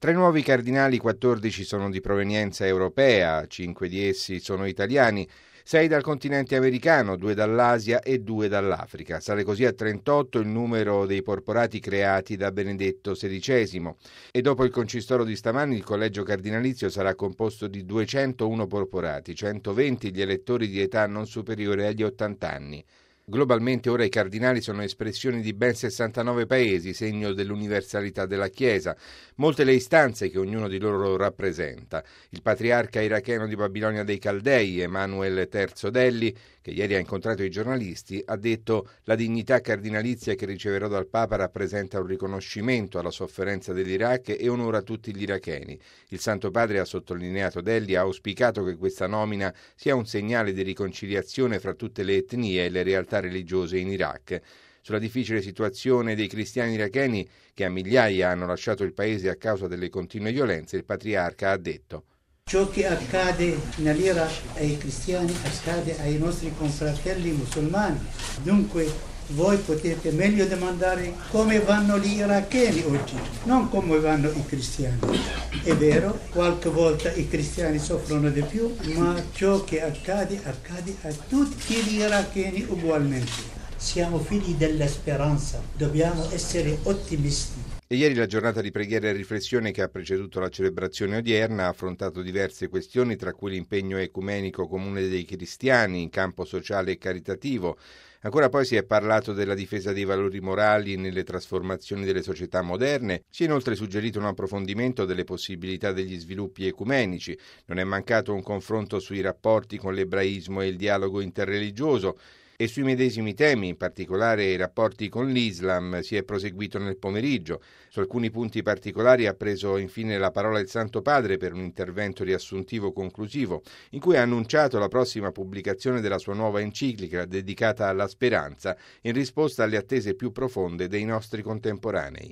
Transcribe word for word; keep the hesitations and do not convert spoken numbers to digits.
Tra i nuovi cardinali quattordici sono di provenienza europea, cinque di essi sono italiani, sei dal continente americano, due dall'Asia e due dall'Africa. Sale così a trentotto il numero dei porporati creati da Benedetto sedicesimo e dopo il concistoro di stamani il collegio cardinalizio sarà composto di duecentouno porporati, centoventi gli elettori di età non superiore agli ottanta anni. Globalmente ora i cardinali sono espressioni di ben sessantanove paesi, segno dell'universalità della Chiesa, molte le istanze che ognuno di loro rappresenta. Il patriarca iracheno di Babilonia dei Caldei, Emanuele terzo Delli, che ieri ha incontrato i giornalisti, ha detto: la dignità cardinalizia che riceverò dal Papa rappresenta un riconoscimento alla sofferenza dell'Iraq e onora tutti gli iracheni. Il Santo Padre, ha sottolineato Delli, ha auspicato che questa nomina sia un segnale di riconciliazione fra tutte le etnie e le realtà religiose in Iraq. Sulla difficile situazione dei cristiani iracheni che a migliaia hanno lasciato il paese a causa delle continue violenze, il patriarca ha detto: ciò che accade nell'Iraq ai cristiani accade ai nostri confratelli musulmani. Dunque voi potete meglio domandare come vanno gli iracheni oggi, non come vanno i cristiani. È vero, qualche volta i cristiani soffrono di più, ma ciò che accade accade a tutti gli iracheni ugualmente. Siamo figli della speranza, dobbiamo essere ottimisti. E ieri la giornata di preghiera e riflessione che ha preceduto la celebrazione odierna ha affrontato diverse questioni, tra cui l'impegno ecumenico comune dei cristiani in campo sociale e caritativo. Ancora poi si è parlato della difesa dei valori morali nelle trasformazioni delle società moderne. Si è inoltre suggerito un approfondimento delle possibilità degli sviluppi ecumenici. Non è mancato un confronto sui rapporti con l'ebraismo e il dialogo interreligioso. E sui medesimi temi, in particolare i rapporti con l'Islam, si è proseguito nel pomeriggio. Su alcuni punti particolari ha preso infine la parola il Santo Padre per un intervento riassuntivo conclusivo, in cui ha annunciato la prossima pubblicazione della sua nuova enciclica dedicata alla speranza, in risposta alle attese più profonde dei nostri contemporanei.